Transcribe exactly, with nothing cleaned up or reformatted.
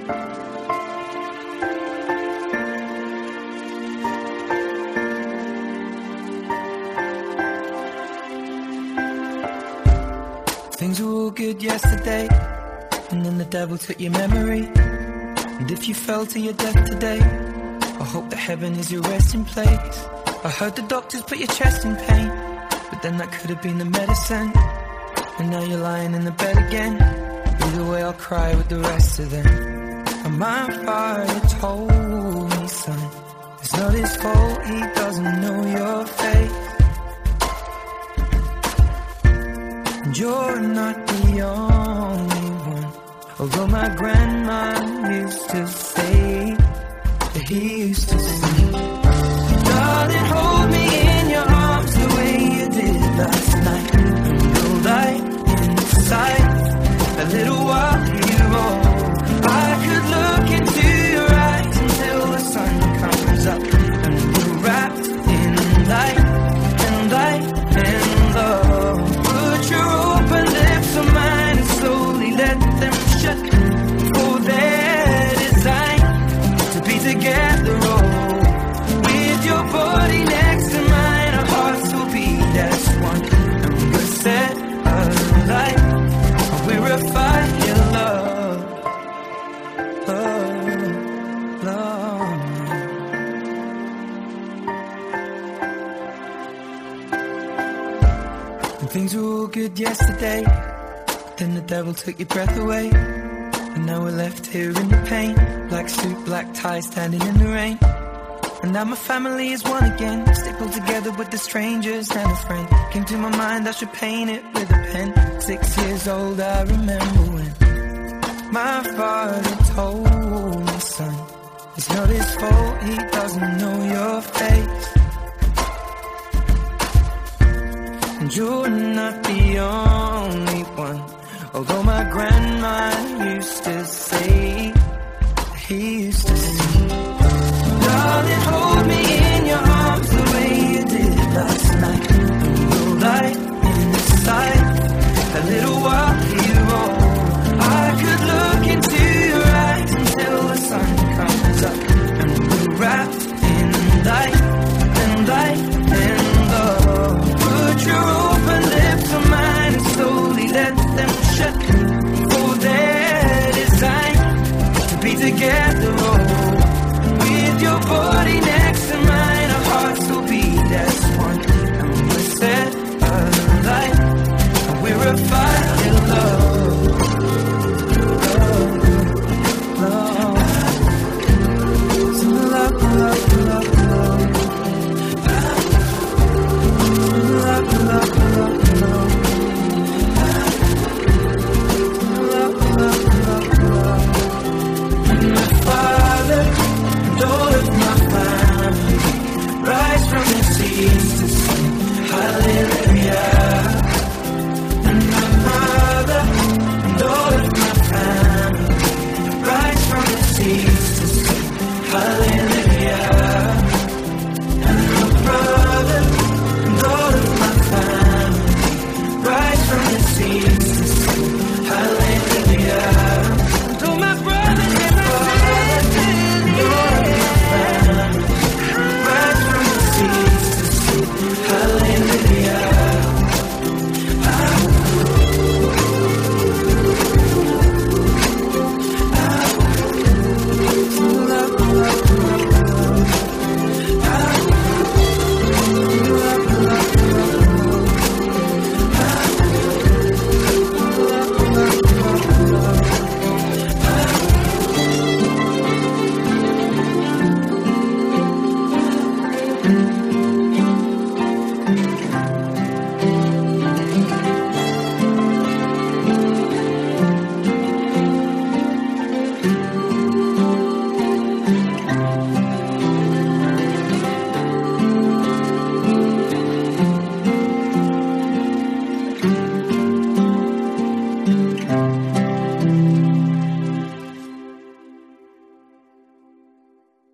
Things were all good yesterday, and then the devil took your memory. And if you fell to your death today, I hope that heaven is your resting place. I heard the doctors put your chest in pain, but then that could have been the medicine. And now you're lying in the bed again. Either way I'll cry with the rest of them. And my father told me, son, it's not his fault, he doesn't know your face. And you're not the only one, although my grandma used to say that he used to sing. Darling, hold me in your arms the way you did last night. And build light inside a little while hero. I could look into your eyes until the sun comes up, and we're wrapped in light and light and love. Put your open lips on mine and slowly let them shut, for they're designed to be together. Oh, with your body next to mine, our hearts will beat as one, and we're set alight. We're a fire love, love, love. And things were all good yesterday, then the devil took your breath away. And now we're left here in the pain, black suit, black tie, standing in the rain. And now my family is one again, stapled together with the strangers and a friend. Came to my mind I should paint it with a pen. Six years old I remember when my father told me, son, it's not his fault, he doesn't know your face. And you're not the only one, although my grandma used to say that he used to sing. Darling, hold me in your arms the way you did last night. No light inside a little while hero. I could look into your eyes until the sun comes up, and we're wrapped in light and light and love. Put your open lips on mine and slowly let them shut, for they're designed to be together. Oh, with your body next to mine, our hearts will beat as one, and we're set alight, and we're a fire love.